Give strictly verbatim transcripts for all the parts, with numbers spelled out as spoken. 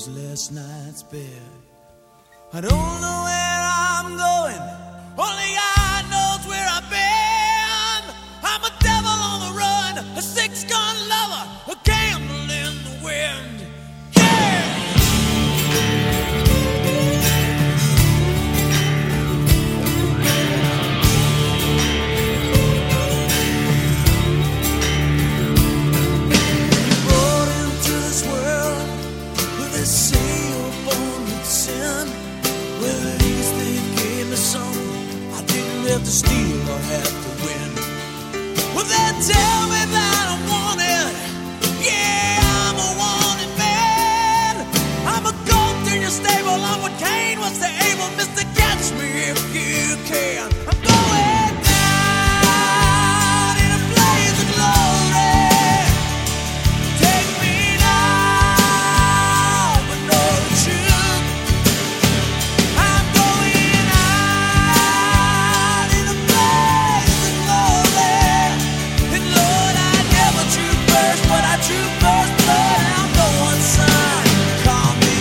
was last night's bed. I don't know where I'm going, only God knows where I've been. I'm a devil on the run, a six-gun lover, a candle in the wind. To steal or have to win. Well, they tell me that I'm wanted. Yeah, I'm a wanted man. I'm a goat in your stable. I'm what Cain was to Abel. Mister Catch me if you can. I'm going down in a blaze of glory. Take me now, but know the truth. I'm going out. But I drew first blood, I'm the one son. Call me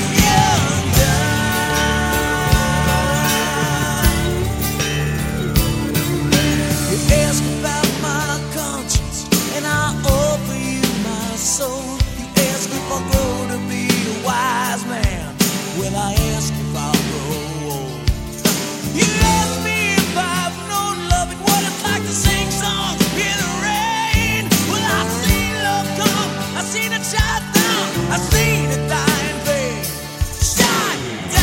undone. You ask about my conscience, and I offer you my soul. You ask if I'll grow to be a wise man. Well, I ask if I'll grow old. You ask me if I've known love and what it's like to sing songs in the rain. Well, I've seen love come, I've seen it shut down, I've seen it die in vain. Shut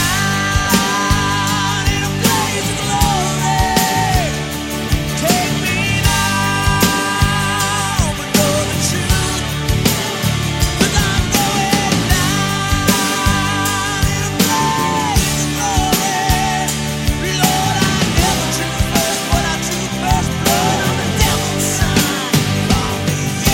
down in a blaze of glory. Take me now, but know the truth. 'Cause I'm going down in a blaze of glory. Lord, I never drew first, but I drew first blood. I'm the devil's son. Call me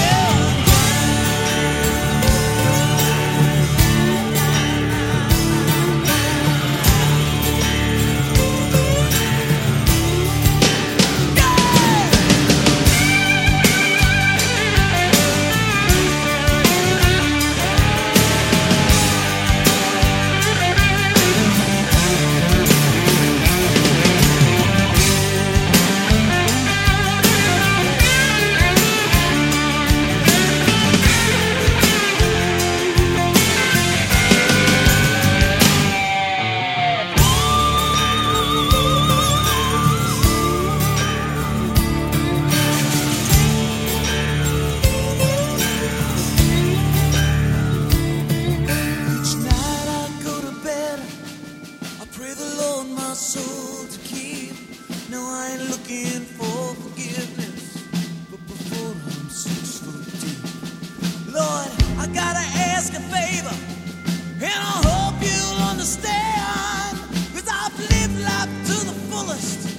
Each night I go to bed, I pray the Lord my soul to keep. No, I ain't looking for forgiveness, but before I'm six foot deep. Lord, I gotta ask a favor, and I hope you'll understand. 'Cause I've lived life to the fullest,